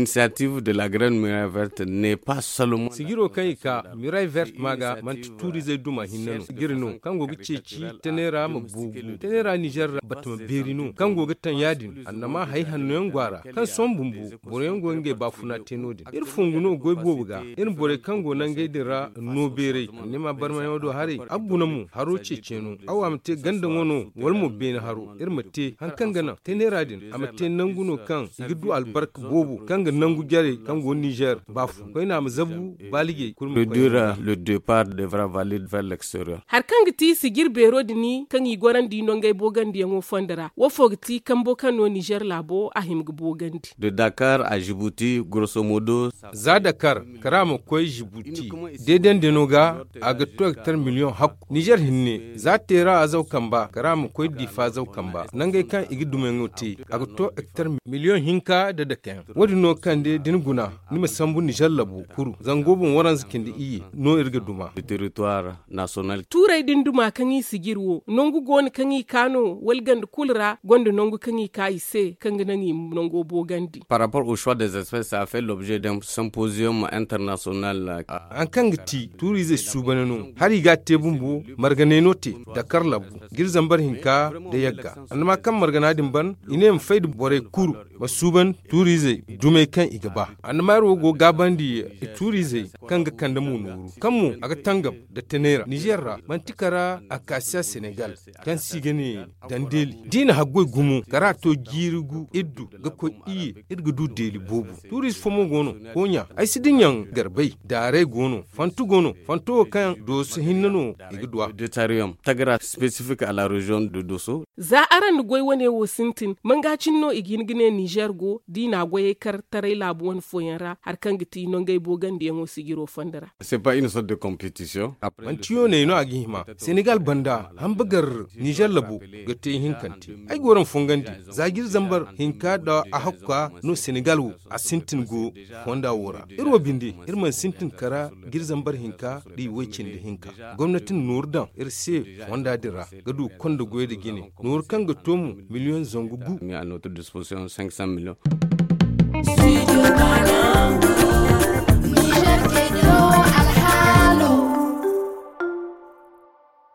l'initiative de la Grande Muraille Verte n'est pas seulement sigiro kai ka Muraille Verte maga man turi zai duma hinnano girno kango gice ci tenera ma bugu tenera Niger batuma berino kango gitan yadin annama hay hannoyan gwara kan son bumbu boren gonge ba funa tenodin ir funguno goy bobuga ir bore kango nan gaidira no bere nima barma yodo hari abuna mu haro ceceno awamte ganda ngono walmo bena haro ir mate hankan gana tenera din amate nanguno kan gidu albark bobu kanga nangu jare kango Niger bafu ko ina mazabu balige le départ devra valider vers l'extérieur har kanga ti sigir bero dini kan yi goran di nongay bogandi yango fondara wo fogti kambo kano Niger labo ahim bogandi de Dakar à Djibouti grosso modo za Dakar karama koy Djibouti deden denoga aga to hectare million hak Niger hinne za tera azau kamba karama koy difa zau kamba nangay kan igi dumengoti aga to hectare million hinka da dakan wodi no kande din guna nima sambu Niger labo kuru zangobun waran zikindi iye no irga duma le territoire national turai din duma kan yi sigirwo nongu goni kan yi kano walgand kulra gondo nongu kan yi kai se kan ga nangi nongo bogandi par rapport au choix des espèces ça a fait l'objet d'un symposium international an kan giti turi zai subanano hari ga tebumbu margane note da karlabu girzambar hinka da yagga annama kan margana din ban ine faidu bore kuru masuban turi zai dume kan igaba annama rogo gabandi turi zai kan ga kanda mu nuru kanmu aga tangam da tenera nigerra mantikara akasiya senegal kan sigane dandeli dina haggoy gumu karato girugu iddu ga ko iye irga du deli bobu turis fomo gono konya ai sidinyan garbai dare gono fantu gono fanto kan doso hinnano igdwa deutarium tagara spécifique à la région de Dosso za aran goy wane wo sintin mangacin no igingine Niger go dina goye kar tarai labuwan foyanra har kan giti no ngay bogandi yango sigiro fandara c'est pas une sorte de compétition mantiyo ne no agihima Senegal banda hamburger Niger labu gate hinkanti ai goran fongandi zagir zambar hinka da ahakka no Senegal wo a sintin go wanda wora irwo bindi irman sintin kara girzambar hinka di wecin da hinka gwamnatin nurdan irse wanda dira gadu kondo goye da gine nur kan ga tomu miliyon zongu bu à notre disposition 500 millions